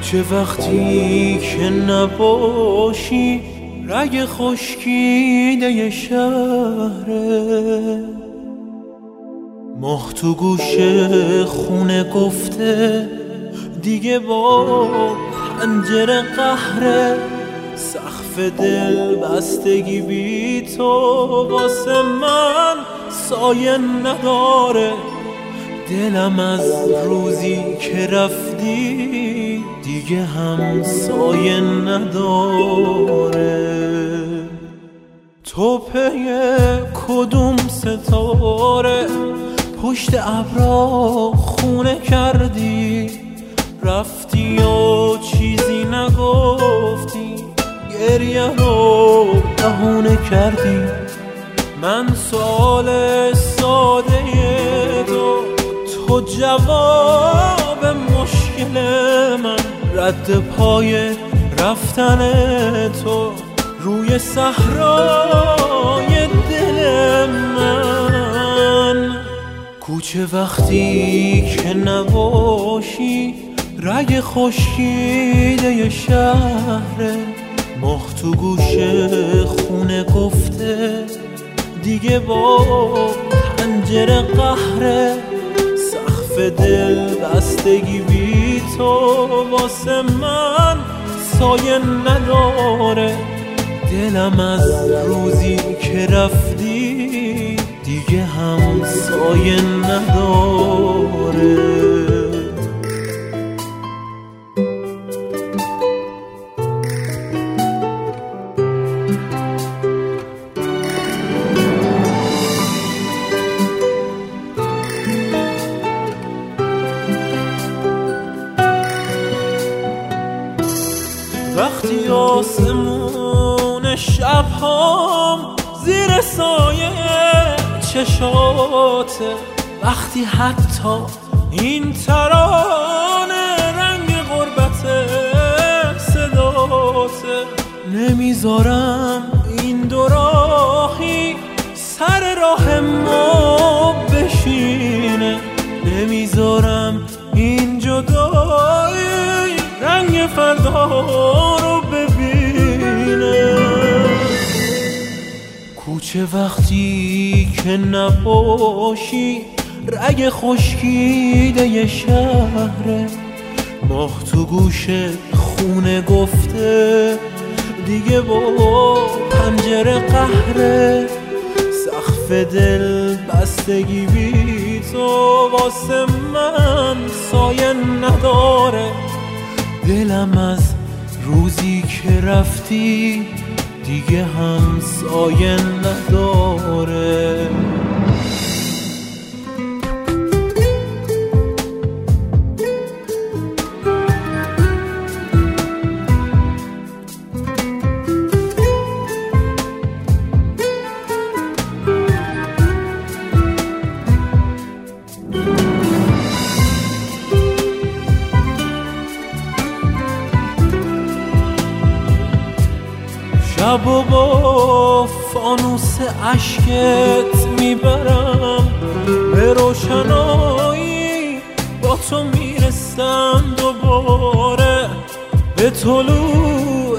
کوچه وقتی که نباشی رگ خشکیده شهره، ماه تو گوشه خونه گفته دیگه با پنجره قهره، سقف دل بستگی بی تو واسه من سایه نداره، دلم از روزی که رفتی دیگه هم سایه نداره. تو پی کدوم ستاره پشت ابرا خونه کردی، رفتی و چیزی نگفتی، گریه رو بهونه کردی. من سوال ساده تو جواب مشکل من، رد پای رفتن تو روی صحرای دل من. کوچه وقتی که نباشی رگ خشکیده شهره، ماه تو گوشه خونه گفته دیگه با پنجره قهره، سقف دل بستگی بی تو واسه من سایه نداره، دلم از روزی که رفتی دیگه هم سایه نداره. وقتی آسمون شبهام زیر سایه چشاته، وقتی حتی این ترانه رنگ غربت صداته، نمیذارم این دو راهی سر راه ما بشینه، نمیذارم این جدایی رنگ فردا رو ببینه. کوچه وقتی که نباشی رگ خشکیده شهره، ماه تو گوشه خونه گفته دیگه با پنجره قهره، سقف دل بستگی بی تو واسه من سایه نداره، دلم از روزی که رفتی دیگه هم سایه نداره. شب و با فانوس عشقت میبرم به روشنایی، با تو میرسم دوباره به طلوع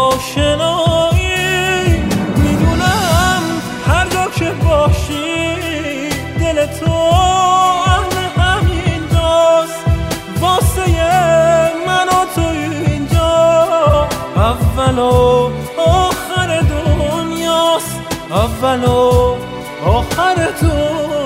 آشنایی. میدونم هر جا که باشی دل تو اهل همین جاست، واسه من و تو اینجا اول و آخر دنیاست، اول و آخر دنیاست.